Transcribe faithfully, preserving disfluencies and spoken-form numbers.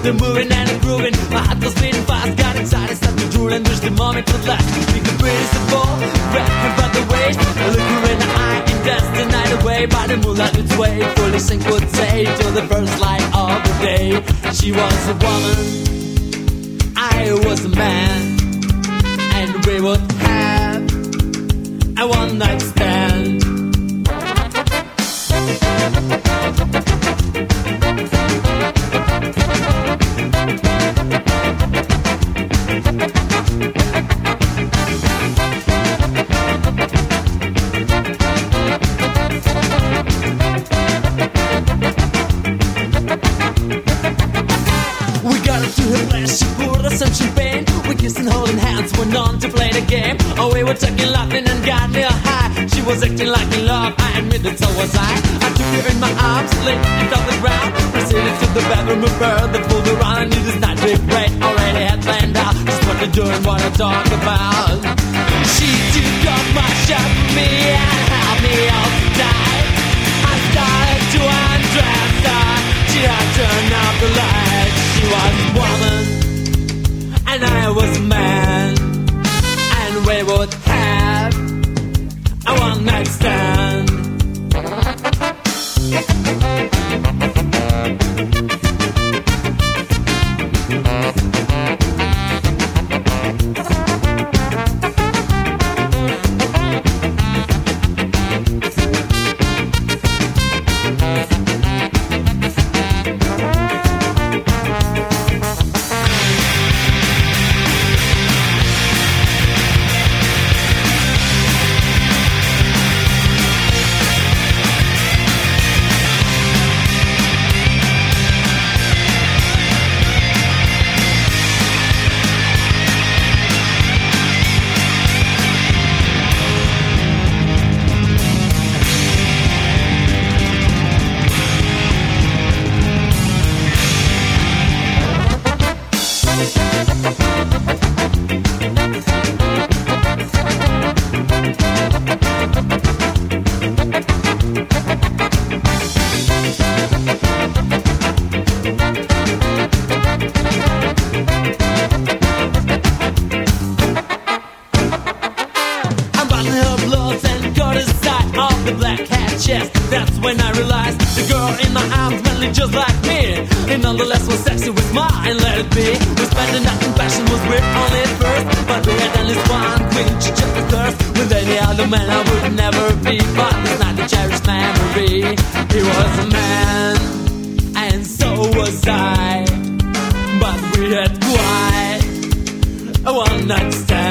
the moving and the grooving. My heart was beating fast, got excited, started drooling. Wish the moment would last. We could breathe the ball, wrapped about the waist. I look her in the eye and dance the night away. By the moonlight its way, fully sink would say till the first light of the day. She was a woman, I was a man, and we would have a one night stand. We got up to her place, she poured us some champagne. We kissed and holding hands, went on to play the game. Oh, we were talking, laughing and got me a high. She was acting like in love, I admitted so was I. I took her in my arms, laid it on the ground. Proceeded to the bedroom with her, that pulled around. I knew this night we'd break, already had planned out just what to do and what to talk about. She took off my shirt for me and held me all tight. I started to undress her, she had turned out the lights. She was a woman, and I was a man, and we would have a one night stand. That's when I realized the girl in my arms manly just like me, and nonetheless was sexy with mine. Let it be. We spent the night in passion, was weird on it first, but we had at least one queen. She just the thirst. With any other man I would never be, but this night a cherished memory. He was a man, and so was I, but we had quite a one night stand.